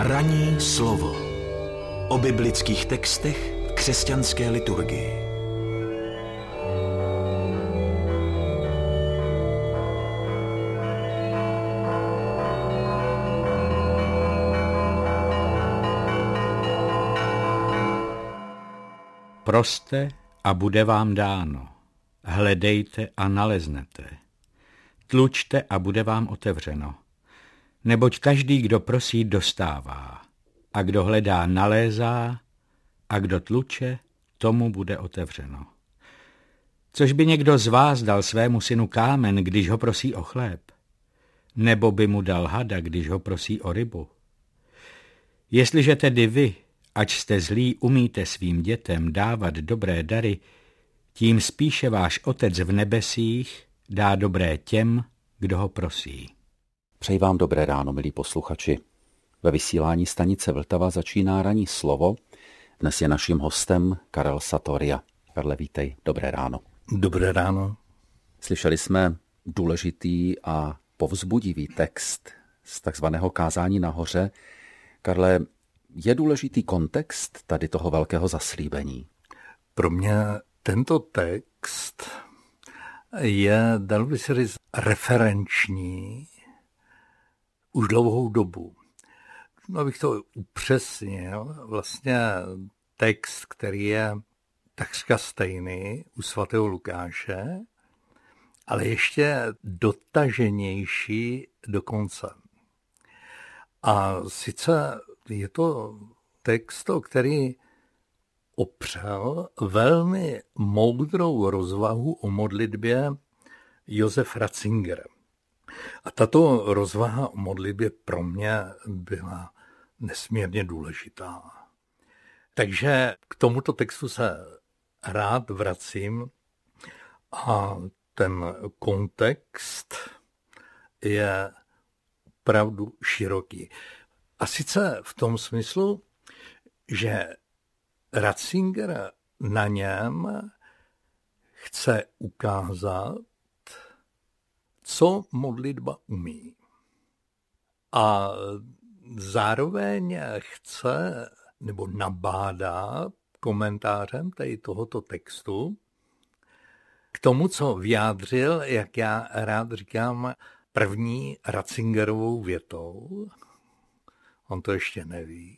Ranní slovo o biblických textech v křesťanské liturgii. Proste a bude vám dáno. Hledejte a naleznete. Tlučte a bude vám otevřeno. Neboť každý, kdo prosí, dostává. A kdo hledá, nalézá. A kdo tluče, tomu bude otevřeno. Což by někdo z vás dal svému synu kámen, když ho prosí o chléb? Nebo by mu dal hada, když ho prosí o rybu? Jestliže tedy vy, ač jste zlí, umíte svým dětem dávat dobré dary, tím spíše váš Otec v nebesích dá dobré těm, kdo ho prosí. Přeji vám dobré ráno, milí posluchači. Ve vysílání stanice Vltava začíná ranní slovo. Dnes je naším hostem Karel Satoria. Karle, vítej, dobré ráno. Dobré ráno. Slyšeli jsme důležitý a povzbudivý text z takzvaného kázání nahoře. Karle, je důležitý kontext tady toho velkého zaslíbení? Pro mě tento text je, dalo by se říct, referenční už dlouhou dobu. Abych to upřesnil, vlastně text, který je takřka stejný u svatého Lukáše, ale ještě dotaženější dokonce. A sice je to text, který opřel velmi moudrou rozvahu o modlitbě Josef Ratzinger. A tato rozvaha o modlitbě pro mě byla nesmírně důležitá. Takže k tomuto textu se rád vracím a ten kontext je opravdu široký. A sice v tom smyslu, že Ratzinger na něm chce ukázat, co modlitba umí. A zároveň chce nebo nabádá komentářem tady tohoto textu k tomu, co vyjádřil, jak já rád říkám, první Ratzingerovou větou. On to ještě neví.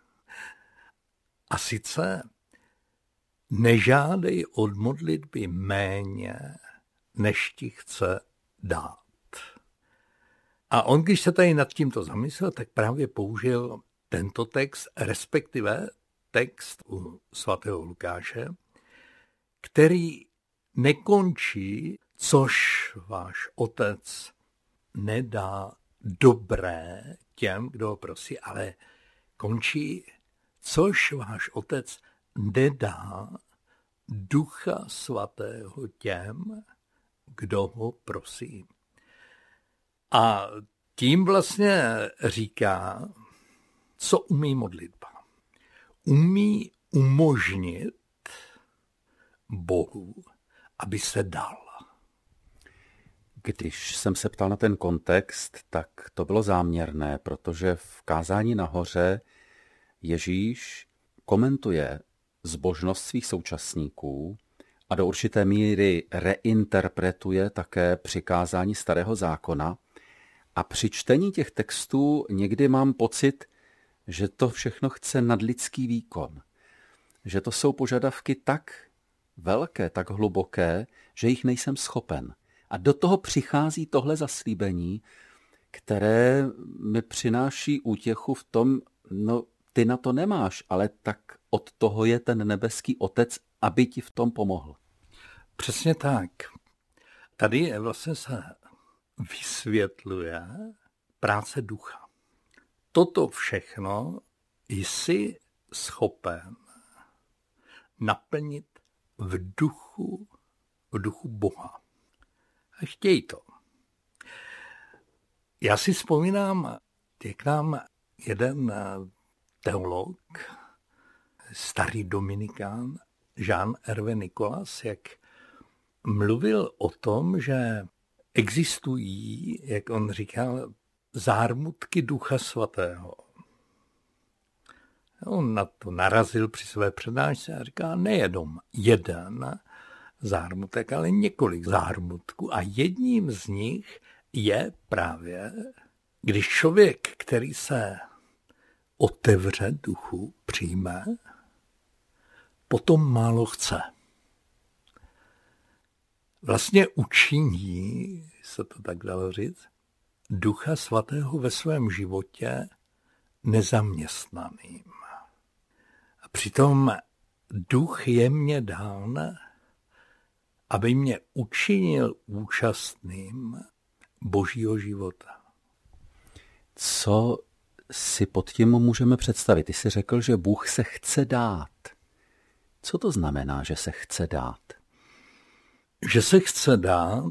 A sice nežádej od modlitby méně, než ti chce dát. A on, když se tady nad tímto zamyslel, tak právě použil tento text, respektive text u svatého Lukáše, který nekončí, což váš Otec nedá dobré těm, kdo ho prosí, ale končí, což váš Otec nedá Ducha Svatého těm, kdo ho prosí. A tím vlastně říká, co umí modlitba. Umí umožnit Bohu, aby se dal. Když jsem se ptal na ten kontext, tak to bylo záměrné, protože v kázání nahoře Ježíš komentuje zbožnost svých současníků a do určité míry reinterpretuje také přikázání Starého zákona. A při čtení těch textů někdy mám pocit, že to všechno chce nadlidský výkon. Že to jsou požadavky tak velké, tak hluboké, že jich nejsem schopen. A do toho přichází tohle zaslíbení, které mi přináší útěchu v tom, no ty na to nemáš, ale tak od toho je ten nebeský Otec, aby ti v tom pomohl. Přesně tak. Tady vlastně se vysvětluje práce ducha. Toto všechno jsi schopen naplnit v duchu Boha. A chtěj to. Já si vzpomínám, je k nám jeden teolog, starý dominikán, Jean Hervé Nicolas, jak mluvil o tom, že existují, jak on říkal, zármutky Ducha Svatého. On na to narazil při své přednášce a říká, nejenom jeden zármutek, ale několik zármutků. A jedním z nich je právě, když člověk, který se otevře duchu, přijme, potom málo chce. Vlastně učiní, se to tak dalo říct, Ducha Svatého ve svém životě nezaměstnaným. A přitom duch je mně dán, aby mě učinil účastným Božího života. Co si pod tím můžeme představit? Ty jsi řekl, že Bůh se chce dát. Co to znamená, že se chce dát? Že se chce dát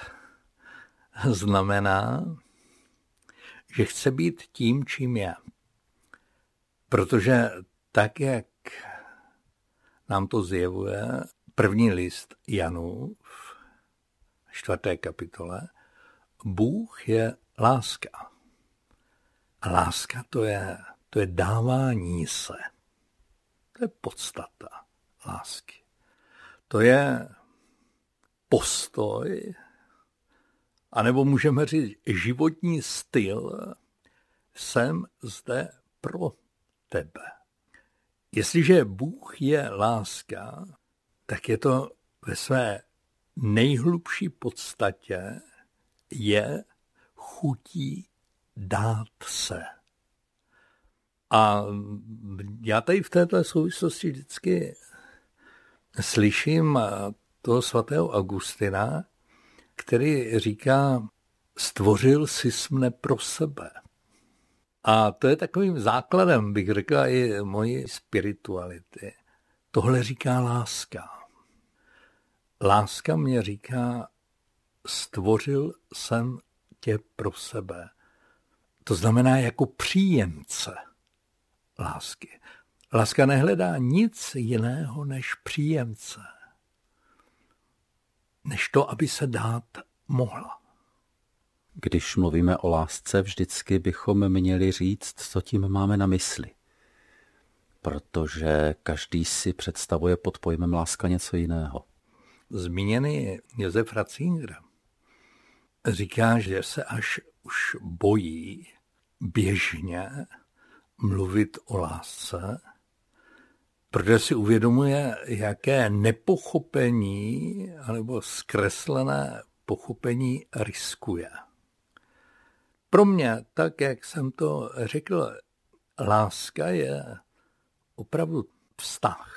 znamená, že chce být tím, čím je. Protože tak, jak nám to zjevuje první list Janův, 4. kapitole, Bůh je láska. A láska to je dávání se. To je podstata lásky. To je postoj, anebo můžeme říct životní styl, jsem zde pro tebe. Jestliže Bůh je láska, tak je to ve své nejhlubší podstatě je chutí dát se. A já tady v této souvislosti vždycky slyším toho svatého Augustina, který říká, stvořil jsi mne pro sebe. A to je takovým základem, bych řekla, i mojí spirituality. Tohle říká láska. Láska mě říká, stvořil jsem tě pro sebe. To znamená jako příjemce lásky. Láska nehledá nic jiného než příjemce. Než to, aby se dát mohla. Když mluvíme o lásce, vždycky bychom měli říct, co tím máme na mysli. Protože každý si představuje pod pojmem láska něco jiného. Zmíněný Josef Ratzinger říká, že se až už bojí běžně mluvit o lásce, protože si uvědomuje, jaké nepochopení anebo zkreslené pochopení riskuje. Pro mě, tak jak jsem to řekl, láska je opravdu vztah.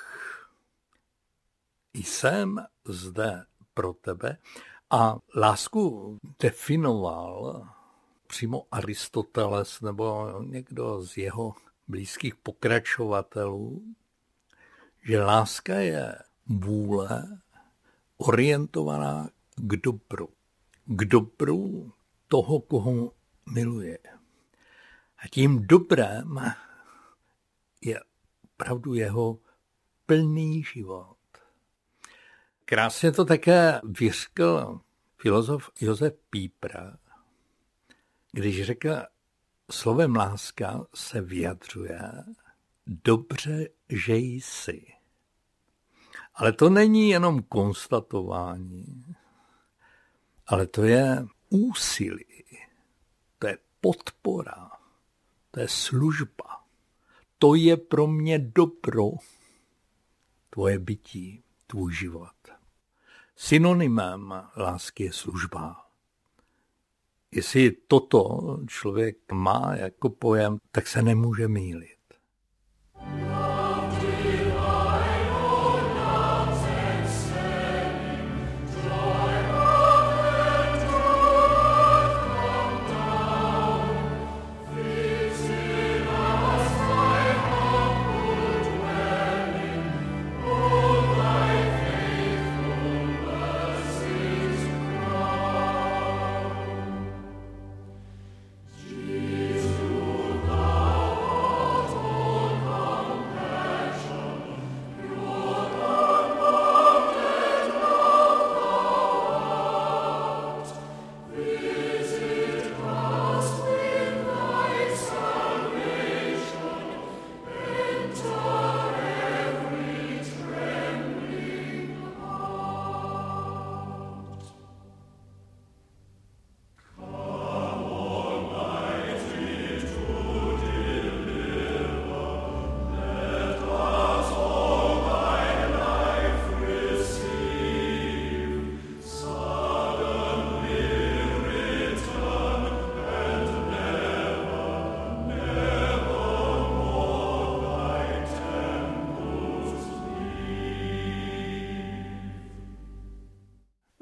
Jsem zde pro tebe a lásku definoval přímo Aristoteles nebo někdo z jeho blízkých pokračovatelů, že láska je vůle orientovaná k dobru. K dobru toho, koho miluje. A tím dobrem je opravdu jeho plný život. Krásně to také vyřkl filozof Josef Pípra, když řekl, slovem láska se vyjadřuje dobře, že jsi. Ale to není jenom konstatování, ale to je úsilí, to je podpora, to je služba. To je pro mě dobro, tvoje bytí, tvůj život. Synonymem lásky je služba. Jestli toto člověk má jako pojem, tak se nemůže mýlit.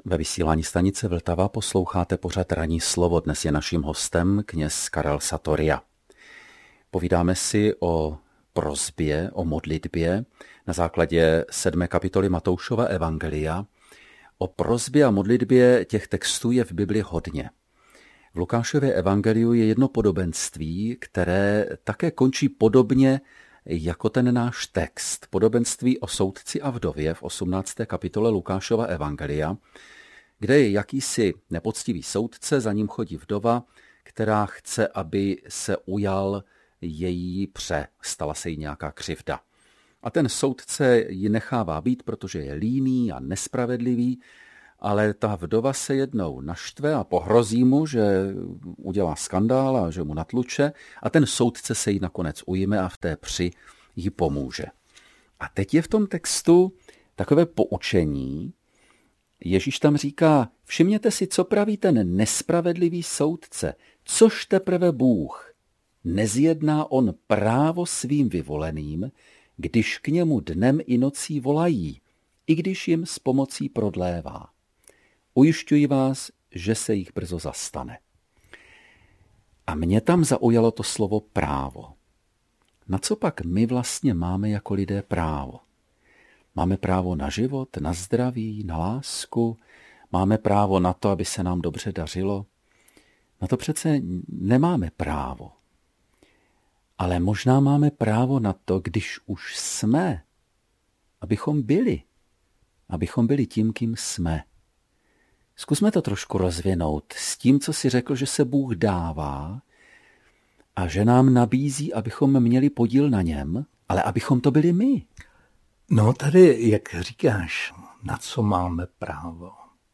Ve vysílání stanice Vltava posloucháte pořad Ranní slovo. Dnes je naším hostem kněz Karel Satoria. Povídáme si o prosbě, o modlitbě na základě 7. kapitoly Matoušova evangelia. O prosbě a modlitbě těch textů je v Bibli hodně. V Lukášově evangeliu je jedno podobenství, které také končí podobně jako ten náš text. Podobenství o soudci a vdově v 18. kapitole Lukášova evangelia, kde je jakýsi nepoctivý soudce, za ním chodí vdova, která chce, aby se ujal její pře, stala se jí nějaká křivda. A ten soudce ji nechává být, protože je líný a nespravedlivý, ale ta vdova se jednou naštve a pohrozí mu, že udělá skandál a že mu natluče a ten soudce se jí nakonec ujme a v té při jí pomůže. A teď je v tom textu takové poučení. Ježíš tam říká, všimněte si, co praví ten nespravedlivý soudce, což teprve Bůh. Nezjedná on právo svým vyvoleným, když k němu dnem i nocí volají, i když jim s pomocí prodlévá. Ujišťuji vás, že se jich brzo zastane. A mě tam zaujalo to slovo právo. Na co pak my vlastně máme jako lidé právo? Máme právo na život, na zdraví, na lásku? Máme právo na to, aby se nám dobře dařilo? Na to přece nemáme právo. Ale možná máme právo na to, když už jsme, abychom byli tím, kým jsme. Zkusme to trošku rozvinout s tím, co si řekl, že se Bůh dává a že nám nabízí, abychom měli podíl na něm, ale abychom to byli my. No tady, jak říkáš, na co máme právo?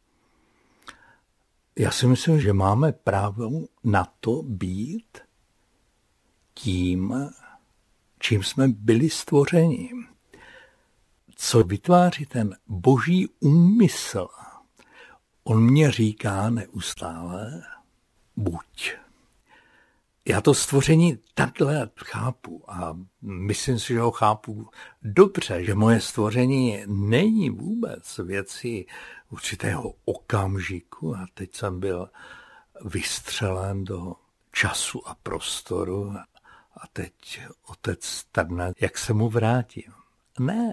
Já si myslím, že máme právo na to být tím, čím jsme byli stvořeni. Co vytváří ten boží úmysl? On mě říká neustále, buď. Já to stvoření takhle chápu a myslím si, že ho chápu dobře, že moje stvoření není vůbec věcí určitého okamžiku a teď jsem byl vystřelen do času a prostoru a teď otec trne, jak se mu vrátím. Ne.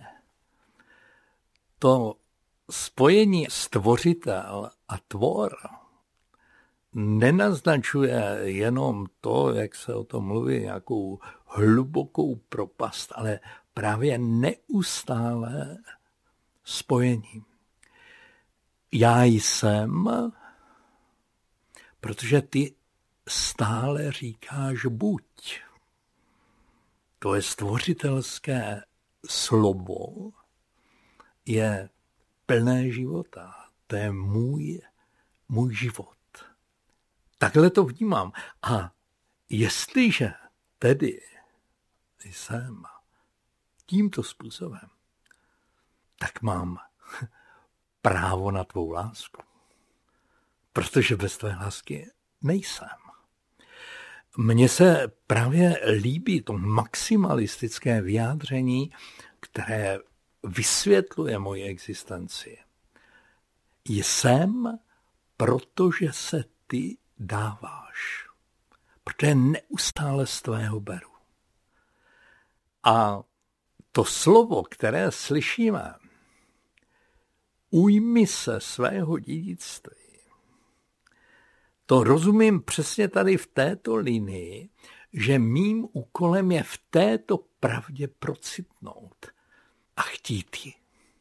To spojení stvořitel a tvor nenaznačuje jenom to, jak se o tom mluví, nějakou hlubokou propast, ale právě neustále spojení. Já jsem, protože ty stále říkáš buď. To je stvořitelské slovo, je plné života. To je můj život. Takhle to vnímám. A jestliže tedy jsem tímto způsobem, tak mám právo na tvou lásku. Protože bez tvé lásky nejsem. Mně se právě líbí to maximalistické vyjádření, které vysvětluje moji existenci. Jsem, protože se ty dáváš. Protože neustále z tvého beru. A to slovo, které slyšíme, ujmi se svého dědictví, to rozumím přesně tady v této linii, že mým úkolem je v této pravdě procitnout a chtít ji.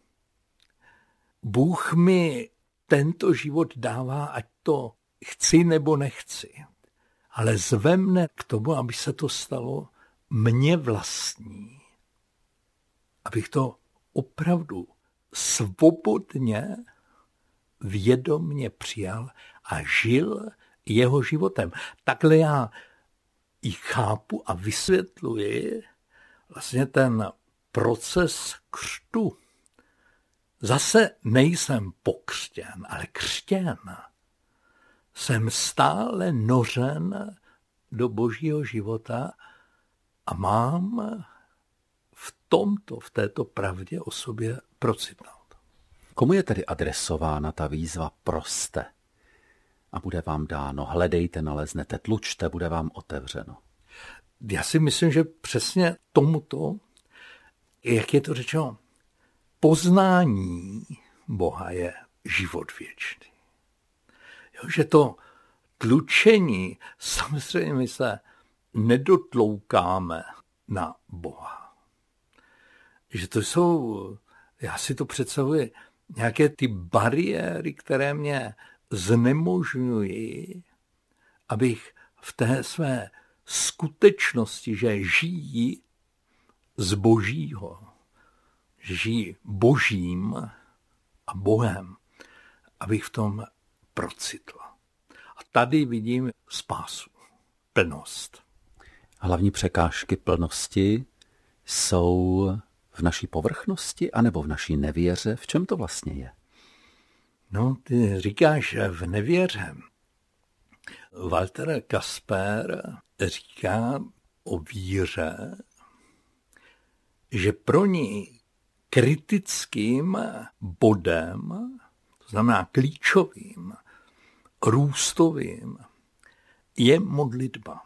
Bůh mi tento život dává, ať to chci nebo nechci, ale zve mne k tomu, aby se to stalo mně vlastní. Abych to opravdu svobodně, vědomně přijal a žil jeho životem. Takhle já ji chápu a vysvětluji vlastně ten proces křtu. Zase nejsem pokřtěn, ale křtěn. Jsem stále nořen do božího života a mám v této pravdě o sobě procitnout. Komu je tedy adresována ta výzva proste a bude vám dáno, hledejte, naleznete, tlučte, bude vám otevřeno? Já si myslím, že přesně tomuto, jak je to řečeno, poznání Boha je život věčný. Jo, že to tlučení, samozřejmě my se nedotloukáme na Boha. Že to jsou, já si to představuji, nějaké ty bariéry, které mě znemožňují, abych v té své skutečnosti, že žijí z Božího, že žijí Božím a Bohem, abych v tom procitl. A tady vidím spásu, plnost. Hlavní překážky plnosti jsou v naší povrchnosti anebo v naší nevěře? V čem to vlastně je? No, ty říkáš v nevěře. Walter Kasper říká o víře, že pro ní kritickým bodem, to znamená klíčovým, růstovým, je modlitba.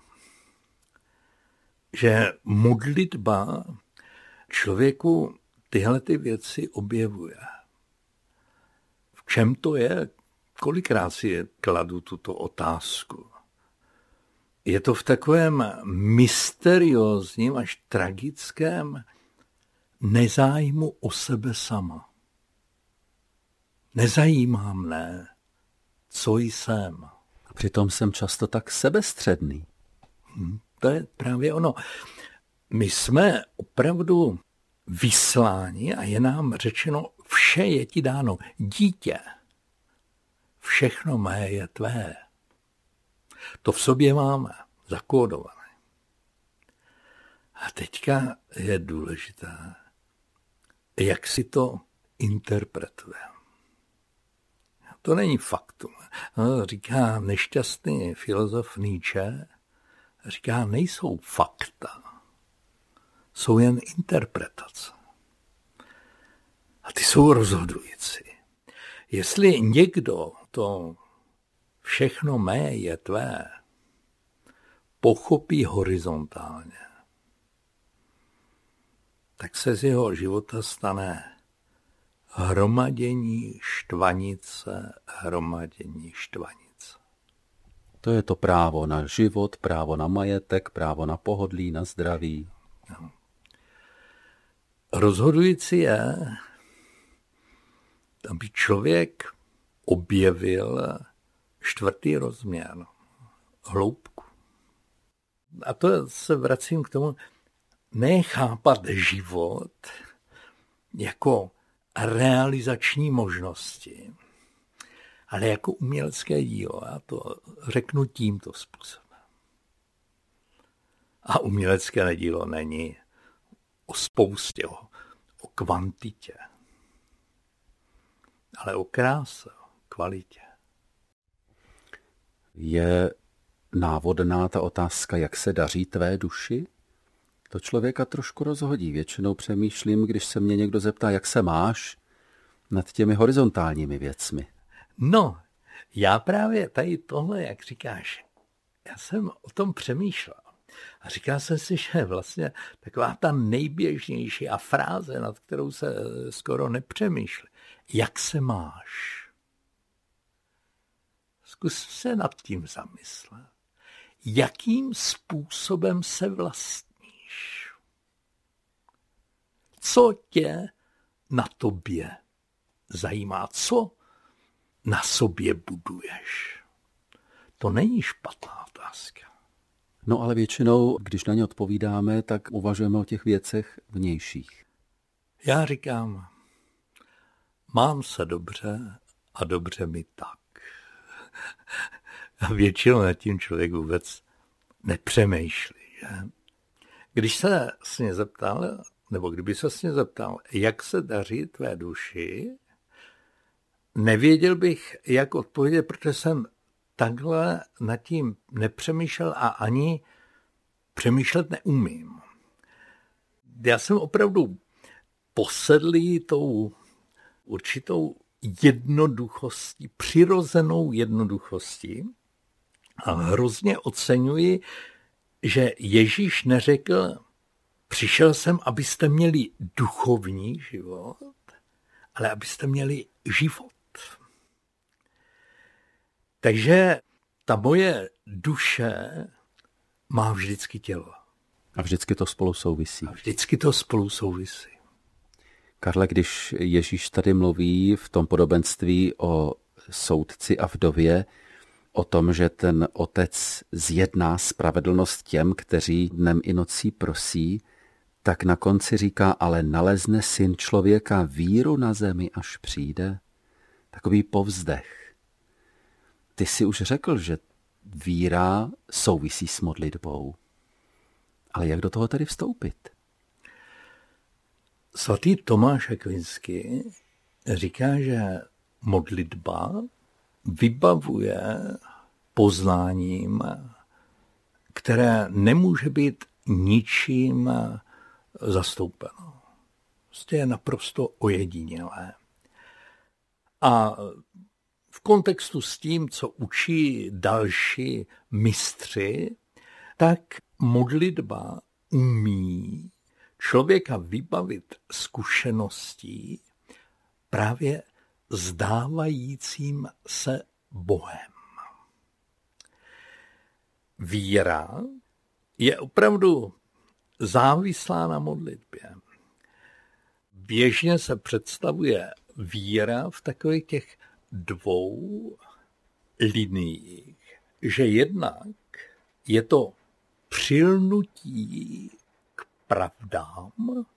Že modlitba člověku tyhle ty věci objevuje. V čem to je? Kolikrát si kladu tuto otázku. Je to v takovém mysteriózním až tragickém nezájmu o sebe sama. Nezajímá mne, co jsem. A přitom jsem často tak sebestředný. To je právě ono. My jsme opravdu vysláni a je nám řečeno, vše je ti dáno. Dítě, všechno mé je tvé. To v sobě máme zakódované. A teďka je důležité, jak si to interpretuje. To není faktum. Říká nešťastný filozof Nietzsche, říká, nejsou fakta, jsou jen interpretace. A ty jsou rozhodující. Jestli někdo to všechno mé je tvé pochopí horizontálně, tak se z jeho života stane hromadění štvanice. To je to právo na život, právo na majetek, právo na pohodlí, na zdraví. No. Rozhodující je, aby člověk objevil čtvrtý rozměr, hloubku. A to se vracím k tomu, nechápat život jako realizační možnosti, ale jako umělecké dílo. Já to řeknu tímto způsobem. A umělecké dílo není o spoustě, o kvantitě, ale o kráse, o kvalitě. Je návodná ta otázka, jak se daří tvé duši? To člověka trošku rozhodí. Většinou přemýšlím, když se mě někdo zeptá, jak se máš, nad těmi horizontálními věcmi. No, já právě tady tohle, jak říkáš, já jsem o tom přemýšlel. A říkal jsem si, že vlastně taková ta nejběžnější a fráze, nad kterou se skoro nepřemýšlí. Jak se máš? Zkus se nad tím zamyslet. Jakým způsobem se vlastníš? Co tě na tobě zajímá? Co na sobě buduješ? To není špatná otázka. No ale většinou, když na ně odpovídáme, tak uvažujeme o těch věcech vnějších. Já říkám, mám se dobře a dobře mi tak. A většinou nad tím člověk vůbec nepřemýšlí. Že? Když se mě zeptal, nebo kdyby se mě zeptal, jak se daří tvé duši, nevěděl bych, jak odpovědět, protože jsem takhle nad tím nepřemýšlel a ani přemýšlet neumím. Já jsem opravdu posedlý tou určitou jednoduchostí, přirozenou jednoduchostí. A hrozně oceňuji, že Ježíš neřekl, přišel jsem, abyste měli duchovní život, ale abyste měli život. Takže ta moje duše má vždycky tělo. A vždycky to spolu souvisí. Karle, když Ježíš tady mluví v tom podobenství o soudci a vdově, o tom, že ten otec zjedná spravedlnost těm, kteří dnem i nocí prosí, tak na konci říká, ale nalezne syn člověka víru na zemi, až přijde. Takový povzdech. Ty jsi už řekl, že víra souvisí s modlitbou. Ale jak do toho tedy vstoupit? Svatý Tomáš Akvinský říká, že modlitba vybavuje poznáním, které nemůže být ničím zastoupeno. Prostě je naprosto ojedinělé. A v kontextu s tím, co učí další mistři, tak modlitba umí člověka vybavit zkušeností právě zdávajícím se Bohem. Víra je opravdu závislá na modlitbě. Běžně se představuje víra v takových těch dvou liniích, že jednak je to přilnutí k pravdám,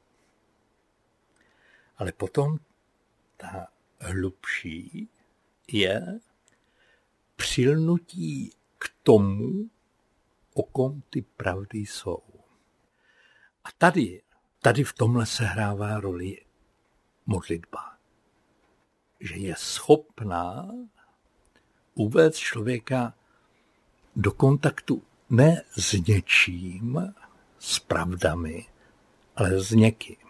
ale potom ta hlubší je přilnutí k tomu, o kom ty pravdy jsou. A tady v tomhle sehrává roli modlitba. Že je schopná uvést člověka do kontaktu ne s něčím, s pravdami, ale s někým.